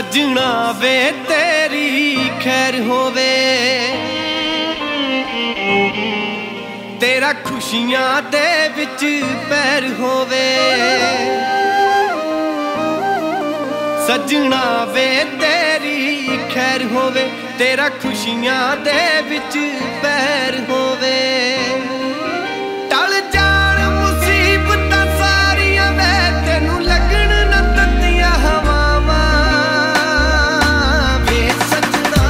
सजना वे तेरी खैर होवे, तेरा खुशियां दे विच पैर होवे। सजना वे तेरी खैर होवे, तेरा खुशियां दे विच पैर होवे। टल जान मुसीबतां सारियां वे तेनू लगन न तत्तियां हवावां। वे सजना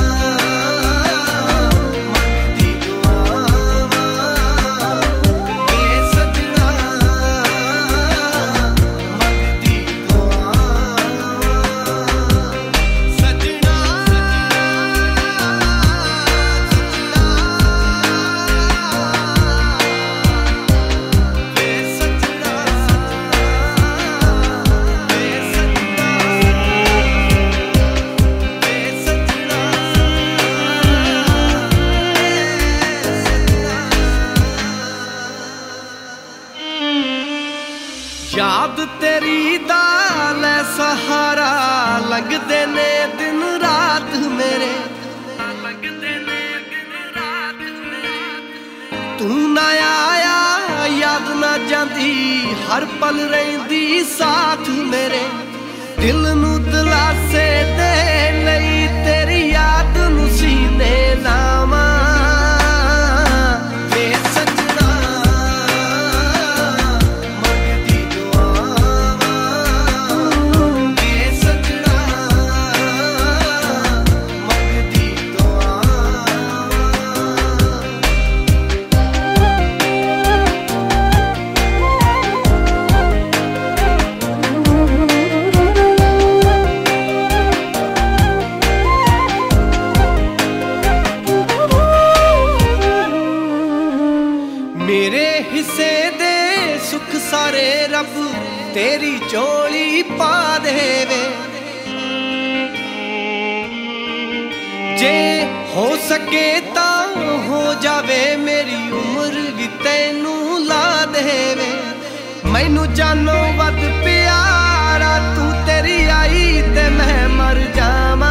मंगदी दुआवां, वे सजना मंगदी दुआवां। सजना याद तेरी दाल सहारा लगदे ने दिन रात मेरे। तू ना आया याद ना जाती, हर पल रहिंदी साथ मेरे। दिल नू दिलासे दे लई तेरी याद नू सीने लावां। मेरे हिस्से दे सुख सारे रब तेरी झोली पा देवे। जे हो सके तां हो जावे मेरी उम्र भी तैनू ला देवे। मैनू जानो वध प्यारा तू तेरी आई ते मैं मर जावां।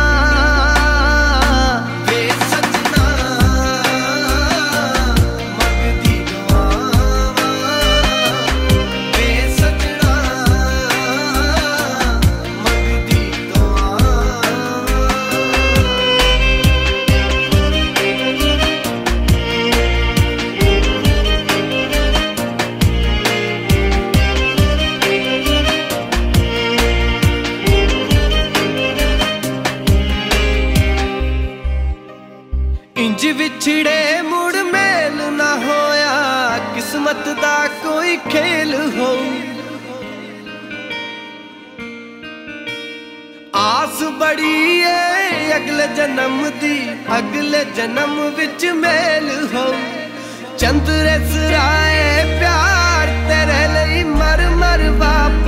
इंज विछड़े मुड़ मेल ना होया, किस्मत दा कोई खेल हो। आस बड़ी है अगले जन्म दी, अगले जन्म विच मेल हो। चंद्रे सराए प्यार तेरे लई मर मर वापस